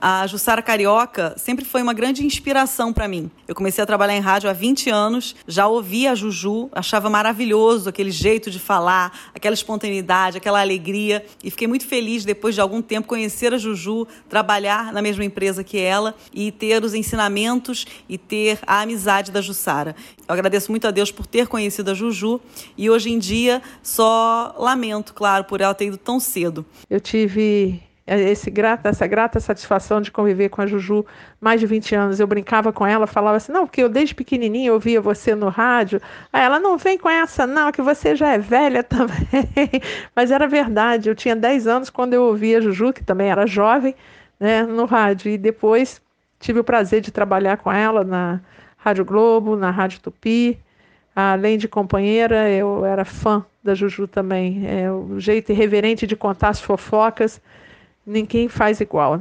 A Jussara Carioca sempre foi uma grande inspiração para mim. Eu comecei a trabalhar em rádio há 20 anos, já ouvia a Juju, achava maravilhoso aquele jeito de falar, aquela espontaneidade, aquela alegria, e fiquei muito feliz depois de algum tempo conhecer a Juju, trabalhar na mesma empresa que ela e ter os ensinamentos e ter a amizade da Jussara. Eu agradeço muito a Deus por ter conhecido a Juju e hoje em dia só lamento, claro, por ela ter ido tão cedo. Eu tive essa grata satisfação de conviver com a Juju mais de 20 anos. Eu brincava com ela, falava assim, não, porque eu desde pequenininha ouvia você no rádio. Aí ela, não vem com essa não, que você já é velha também. Mas era verdade, eu tinha 10 anos quando eu ouvia a Juju, que também era jovem, né, no rádio. E depois tive o prazer de trabalhar com ela na Rádio Globo, na Rádio Tupi. Além de companheira, eu era fã da Juju também. O jeito irreverente de contar as fofocas, ninguém faz igual.